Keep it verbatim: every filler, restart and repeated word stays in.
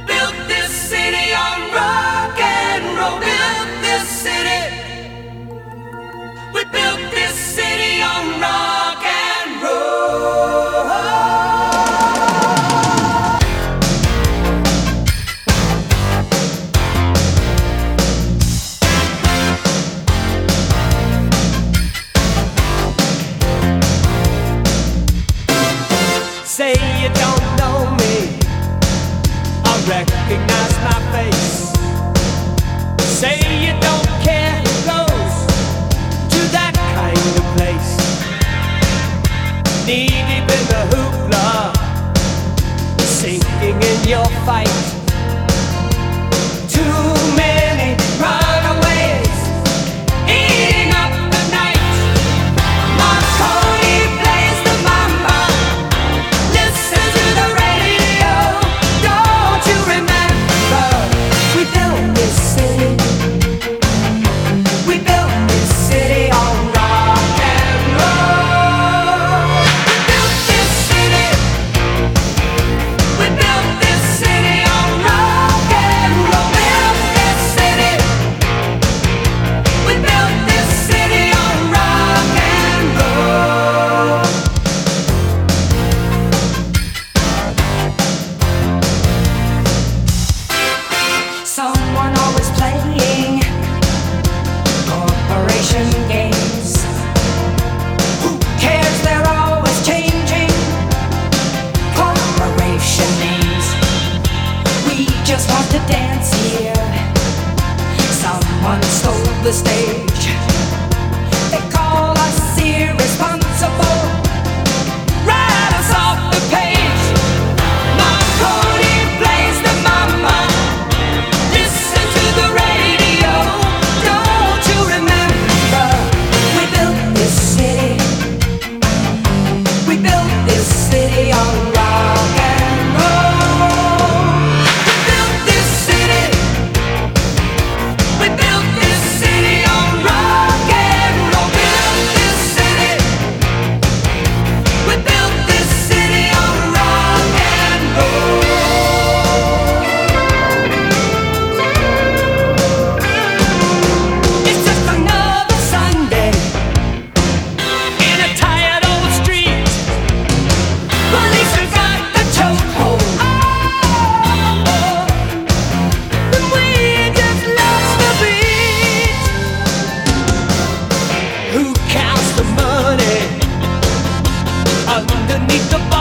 built this city on rock and roll. Built this city. We built this city on rock and roll. Say you don't know me, I recognize my face. Say you don't care who goes to that kind of place. Knee deep in the hoopla, sinking in your fight. Too many runaways eating up the night. Marconi plays the mama. Listen to the radio. Don't you remember? We built this city. We built this city on rock and roll. We built this city. We built this city on rock and roll. Built this city. We built this city on rock and roll. Someone always playing corporation games. Who cares? They're always changing corporation names. We just want to dance here. Someone stole the stage. They call us irresponsible. Write us off the page. Marconi plays the mama. Listen to the radio. Don't you remember? We built this city. We built this city on rock and roll. We built this city. We built this city on rock and roll. Built this city. We built this city on rock and roll. It's just another Sunday in a tired old street. Police have got the chokehold. Oh, and we just lost the beat. Who counts the money underneath the